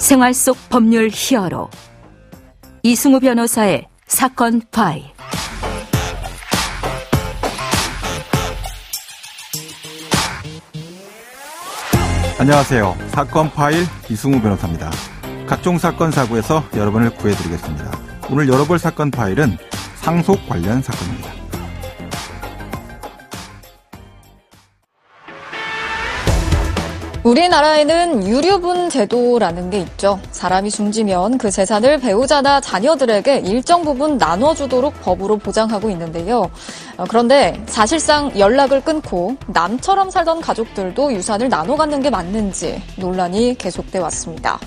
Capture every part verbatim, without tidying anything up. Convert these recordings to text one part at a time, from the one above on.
생활 속 법률 히어로 이승우 변호사의 사건 파일. 안녕하세요. 사건 파일 이승우 변호사입니다. 각종 사건 사고에서 여러분을 구해드리겠습니다. 오늘 열어볼 사건 파일은 상속 관련 사건입니다. 우리나라에는 유류분 제도라는 게 있죠. 사람이 숨지면 그 재산을 배우자나 자녀들에게 일정 부분 나눠주도록 법으로 보장하고 있는데요. 그런데 사실상 연락을 끊고 남처럼 살던 가족들도 유산을 나눠 갖는 게 맞는지 논란이 계속돼 왔습니다.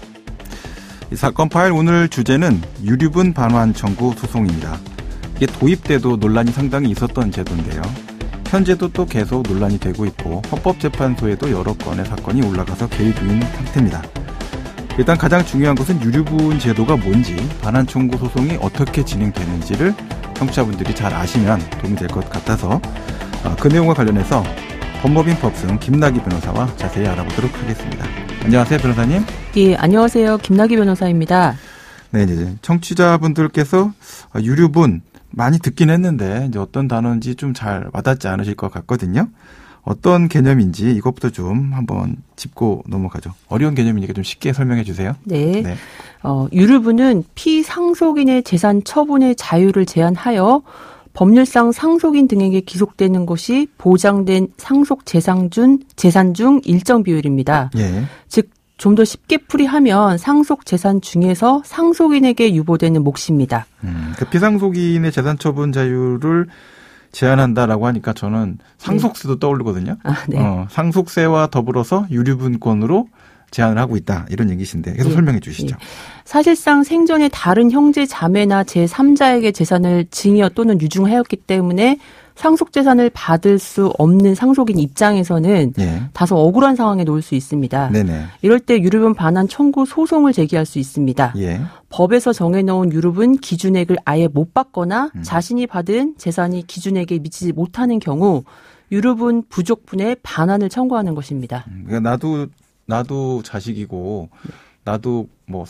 이 사건 파일 오늘 주제는 유류분 반환 청구 소송입니다. 이게 도입 때도 논란이 상당히 있었던 제도인데요. 현재도 또 계속 논란이 되고 있고 헌법재판소에도 여러 건의 사건이 올라가서 계류 중인 상태입니다. 일단 가장 중요한 것은 유류분 제도가 뭔지, 반환 청구 소송이 어떻게 진행되는지를 청취자분들이 잘 아시면 도움이 될 것 같아서 그 내용과 관련해서 법무법인 법승 김나기 변호사와 자세히 알아보도록 하겠습니다. 안녕하세요, 변호사님. 예, 안녕하세요. 김나기 변호사입니다. 네, 이제 청취자분들께서 유류분 많이 듣긴 했는데 이제 어떤 단어인지 좀 잘 와닿지 않으실 것 같거든요. 어떤 개념인지 이것부터 좀 한번 짚고 넘어가죠. 어려운 개념이니까 좀 쉽게 설명해 주세요. 네. 네. 어, 유류분은 피상속인의 재산 처분의 자유를 제한하여 법률상 상속인 등에게 기속되는 것이 보장된 상속 재산 중, 재산 중 일정 비율입니다. 예. 즉, 좀 더 쉽게 풀이하면 상속 재산 중에서 상속인에게 유보되는 몫입니다. 음, 그 피상속인의 재산 처분 자유를 제한한다라고 하니까 저는 상속세도 네. 떠오르거든요. 아, 네. 어, 상속세와 더불어서 유류분권으로 제한을 하고 있다. 이런 얘기신데 계속 예. 설명해 주시죠. 예. 사실상 생전에 다른 형제 자매나 제삼자에게 재산을 증여 또는 유증하였기 때문에 상속재산을 받을 수 없는 상속인 입장에서는 예. 다소 억울한 상황에 놓일 수 있습니다. 네네. 이럴 때 유류분 반환 청구 소송을 제기할 수 있습니다. 예. 법에서 정해놓은 유류분 기준액을 아예 못 받거나 음. 자신이 받은 재산이 기준액에 미치지 못하는 경우 유류분 부족분의 반환을 청구하는 것입니다. 그러니까 나도 나도 자식이고 나도 뭐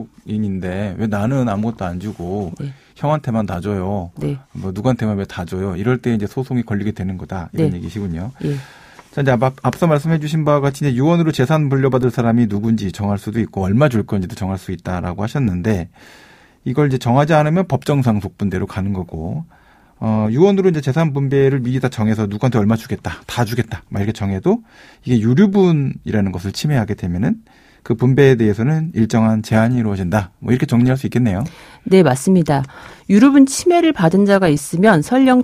상속인인데 왜 나는 아무것도 안 주고 네. 형한테만 다 줘요. 네. 뭐 누구한테만 왜 다 줘요. 이럴 때 이제 소송이 걸리게 되는 거다. 이런 네. 얘기시군요. 네. 자, 이제 앞서 말씀해 주신 바와 같이 이제 유언으로 재산 물려받을 사람이 누군지 정할 수도 있고 얼마 줄 건지도 정할 수 있다라고 하셨는데 이걸 이제 정하지 않으면 법정 상속분대로 가는 거고 어, 유언으로 이제 재산 분배를 미리 다 정해서 누구한테 얼마 주겠다, 다 주겠다, 막 이렇게 정해도 이게 유류분이라는 것을 침해하게 되면은 그 분배에 대해서는 일정한 제한이 이루어진다. 뭐 이렇게 정리할 수 있겠네요. 네, 맞습니다. 유류분 침해를 받은 자가 있으면 설령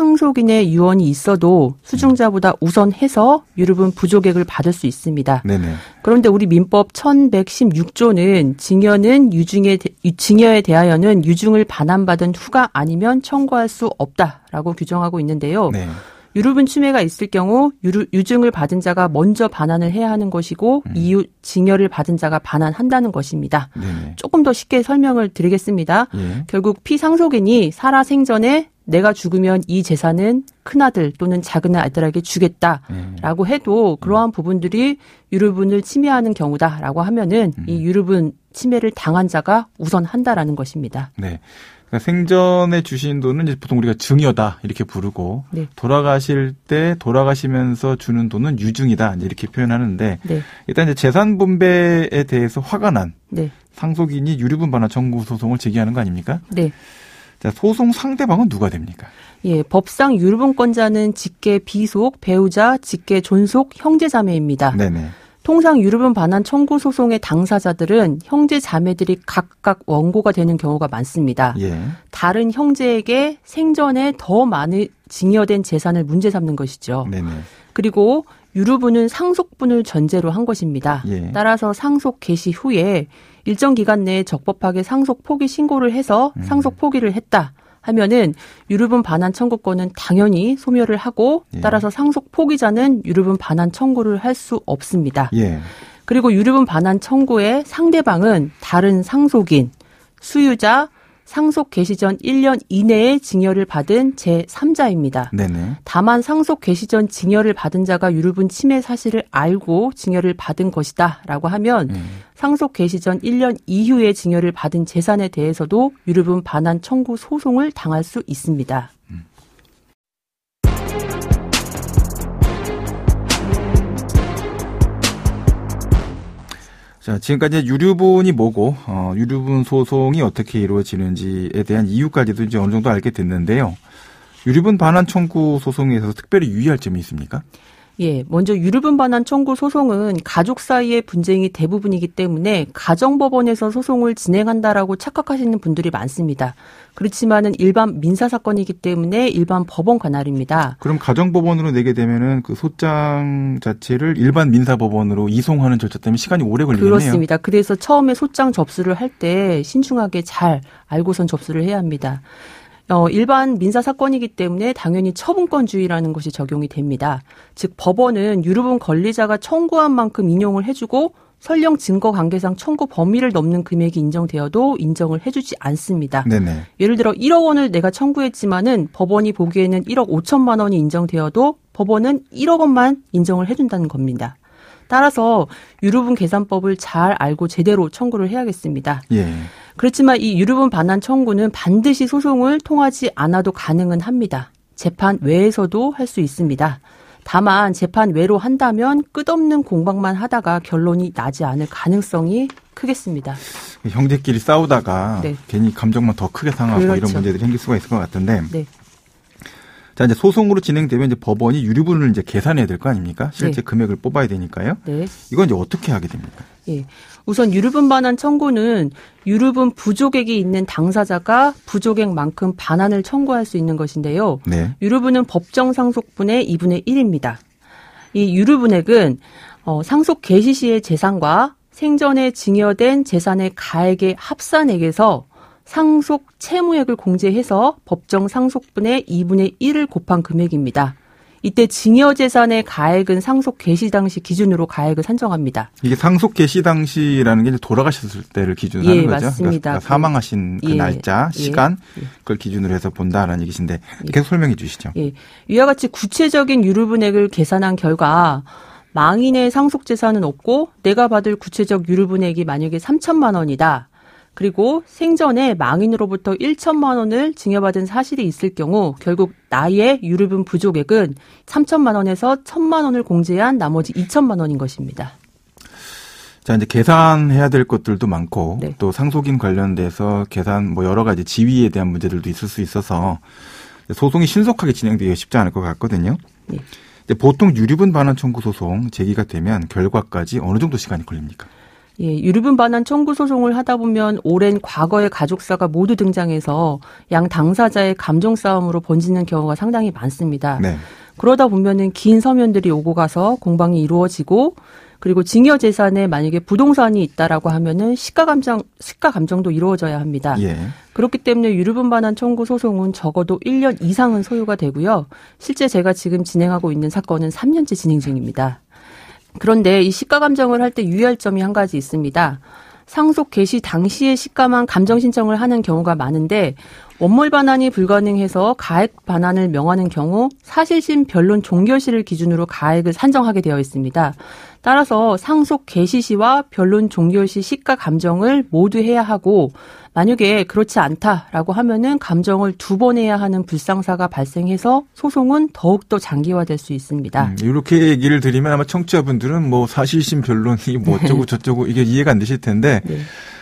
피상속인의 유언이 있어도 수증자보다 우선해서 유류분 부족액을 받을 수 있습니다. 네네. 그런데 우리 민법 천백십육 조는 증여는 유증에 증여에 대하여는 유증을 반환받은 후가 아니면 청구할 수 없다라고 규정하고 있는데요. 네. 유류분 침해가 있을 경우 유류, 유증을 받은 자가 먼저 반환을 해야 하는 것이고 음. 이후 증여를 받은 자가 반환한다는 것입니다. 네네. 조금 더 쉽게 설명을 드리겠습니다. 예. 결국 피상속인이 살아 생전에 내가 죽으면 이 재산은 큰아들 또는 작은아들에게 주겠다라고 해도 그러한 부분들이 유류분을 침해하는 경우다라고 하면은 음. 이 유류분 침해를 당한 자가 우선한다라는 것입니다. 네. 그러니까 생전에 주신 돈은 이제 보통 우리가 증여다 이렇게 부르고 네. 돌아가실 때 돌아가시면서 주는 돈은 유증이다 이제 이렇게 표현하는데 네. 일단 이제 재산 분배에 대해서 화가 난 네. 상속인이 유류분 반환 청구 소송을 제기하는 거 아닙니까? 네. 자, 소송 상대방은 누가 됩니까? 예, 법상 유류분권자는 직계 비속, 배우자, 직계 존속, 형제자매입니다. 네네. 통상 유류분 반환 청구 소송의 당사자들은 형제 자매들이 각각 원고가 되는 경우가 많습니다. 예. 다른 형제에게 생전에 더 많이 증여된 재산을 문제 삼는 것이죠. 네네. 그리고 유류분은 상속분을 전제로 한 것입니다. 예. 따라서 상속 개시 후에 일정 기간 내에 적법하게 상속 포기 신고를 해서 음. 상속 포기를 했다. 하면은 유류분 반환 청구권은 당연히 소멸을 하고 예. 따라서 상속 포기자는 유류분 반환 청구를 할 수 없습니다. 예. 그리고 유류분 반환 청구의 상대방은 다른 상속인, 수유자, 상속 개시 전 일 년 이내에 증여를 받은 제삼자입니다. 네네. 다만 상속 개시 전 증여를 받은 자가 유류분 침해 사실을 알고 증여를 받은 것이다라고 하면 음. 상속 개시 전 일 년 이후에 증여를 받은 재산에 대해서도 유류분 반환 청구 소송을 당할 수 있습니다. 음. 자, 지금까지 유류분이 뭐고, 어, 유류분 소송이 어떻게 이루어지는지에 대한 이유까지도 이제 어느 정도 알게 됐는데요. 유류분 반환 청구 소송에 있어서 특별히 유의할 점이 있습니까? 예, 먼저 유류분 반환 청구 소송은 가족 사이의 분쟁이 대부분이기 때문에 가정법원에서 소송을 진행한다라고 착각하시는 분들이 많습니다. 그렇지만은 일반 민사 사건이기 때문에 일반 법원 관할입니다. 그럼 가정법원으로 내게 되면은 그 소장 자체를 일반 민사법원으로 이송하는 절차 때문에 시간이 오래 걸리겠네요. 그렇습니다. 그래서 처음에 소장 접수를 할 때 신중하게 잘 알고선 접수를 해야 합니다. 어, 일반 민사 사건이기 때문에 당연히 처분권주의라는 것이 적용이 됩니다. 즉 법원은 유류분 권리자가 청구한 만큼 인용을 해주고 설령 증거 관계상 청구 범위를 넘는 금액이 인정되어도 인정을 해주지 않습니다. 네네. 예를 들어 일억 원을 내가 청구했지만은 법원이 보기에는 일억 오천만 원이 인정되어도 법원은 일억 원만 인정을 해준다는 겁니다. 따라서 유류분 계산법을 잘 알고 제대로 청구를 해야겠습니다. 예. 그렇지만 이 유류분 반환 청구는 반드시 소송을 통하지 않아도 가능은 합니다. 재판 외에서도 할 수 있습니다. 다만 재판 외로 한다면 끝없는 공방만 하다가 결론이 나지 않을 가능성이 크겠습니다. 형제끼리 싸우다가 네. 괜히 감정만 더 크게 상하고 그렇죠. 이런 문제들이 생길 수가 있을 것 같은데. 네. 자, 이제 소송으로 진행되면 이제 법원이 유류분을 이제 계산해야 될 거 아닙니까? 실제 네. 금액을 뽑아야 되니까요. 네. 이건 이제 어떻게 하게 됩니까? 예. 우선 유류분 반환 청구는 유류분 부족액이 있는 당사자가 부족액만큼 반환을 청구할 수 있는 것인데요. 네. 유류분은 법정 상속분의 이분의 일입니다. 이 유류분액은 어, 상속 개시 시의 재산과 생전에 증여된 재산의 가액의 합산액에서 상속 채무액을 공제해서 법정 상속분의 이분의 일을 곱한 금액입니다. 이때 증여재산의 가액은 상속 개시 당시 기준으로 가액을 산정합니다. 이게 상속 개시 당시라는 게 이제 돌아가셨을 때를 기준으로 예, 하는 거죠? 맞습니다. 그러니까 사망하신 그 예, 날짜, 시간, 예, 그걸 기준으로 해서 본다라는 얘기신데 계속 예. 설명해 주시죠. 예. 이와 같이 구체적인 유류분액을 계산한 결과 망인의 상속재산은 없고 내가 받을 구체적 유류분액이 만약에 삼천만 원이다. 그리고 생전에 망인으로부터 일천만 원을 증여받은 사실이 있을 경우 결국 나의 유류분 부족액은 삼천만 원에서 천만 원을 공제한 나머지 이천만 원인 것입니다. 자, 이제 계산해야 될 것들도 많고 네. 또 상속인 관련돼서 계산 뭐 여러 가지 지위에 대한 문제들도 있을 수 있어서 소송이 신속하게 진행되기가 쉽지 않을 것 같거든요. 네. 보통 유류분 반환 청구 소송 제기가 되면 결과까지 어느 정도 시간이 걸립니까? 예, 유류분 반환 청구 소송을 하다 보면 오랜 과거의 가족사가 모두 등장해서 양 당사자의 감정 싸움으로 번지는 경우가 상당히 많습니다. 네. 그러다 보면은 긴 서면들이 오고 가서 공방이 이루어지고 그리고 증여 재산에 만약에 부동산이 있다라고 하면은 시가 감정 시가 감정도 이루어져야 합니다. 예. 그렇기 때문에 유류분 반환 청구 소송은 적어도 일 년 이상은 소요가 되고요. 실제 제가 지금 진행하고 있는 사건은 삼 년째 진행 중입니다. 그런데 이 시가 감정을 할 때 유의할 점이 한 가지 있습니다. 상속 개시 당시에 시가만 감정 신청을 하는 경우가 많은데 원몰 반환이 불가능해서 가액 반환을 명하는 경우 사실심 변론 종결시를 기준으로 가액을 산정하게 되어 있습니다. 따라서 상속 개시 시와 변론 종결시 시가 감정을 모두 해야 하고 만약에 그렇지 않다라고 하면은 감정을 두 번 해야 하는 불상사가 발생해서 소송은 더욱더 장기화될 수 있습니다. 음, 이렇게 얘기를 드리면 아마 청취자분들은 뭐 사실심 변론이 뭐 어쩌고 저쩌고 이게 이해가 안 되실 텐데 네.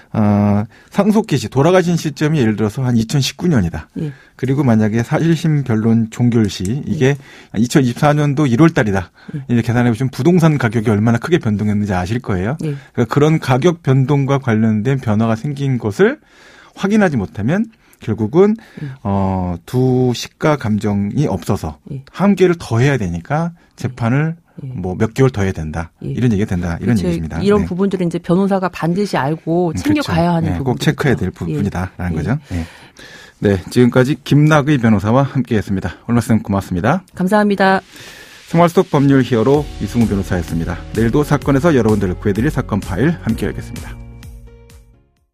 어, 상속 개시 돌아가신 시점이 예를 들어서 한 이천십구 년이다. 예. 그리고 만약에 사실심 변론 종결시 이게 예. 이천이십사 년도 일월 달이다. 예. 이제 계산해 보시면 부동산 가격이 얼마나 크게 변동했는지 아실 거예요. 예. 그러니까 그런 가격 변동과 관련된 변화가 생긴 것을 확인하지 못하면 결국은 예. 어, 두 시가 감정이 없어서 예. 한 개를 더 해야 되니까 재판을 예. 뭐 몇 개월 더 해야 된다. 예. 이런 얘기가 된다. 이런 그렇죠. 얘기입니다. 이런 네. 부분들은 이제 변호사가 반드시 알고 챙겨가야 그렇죠. 하는 네, 부분이죠. 꼭 체크해야 될 부분이다라는 예. 거죠. 네. 네, 지금까지 김낙의 변호사와 함께했습니다. 오늘 말씀 고맙습니다. 감사합니다. 생활 속 법률 히어로 이승우 변호사였습니다. 내일도 사건에서 여러분들을 구해드릴 사건 파일 함께하겠습니다.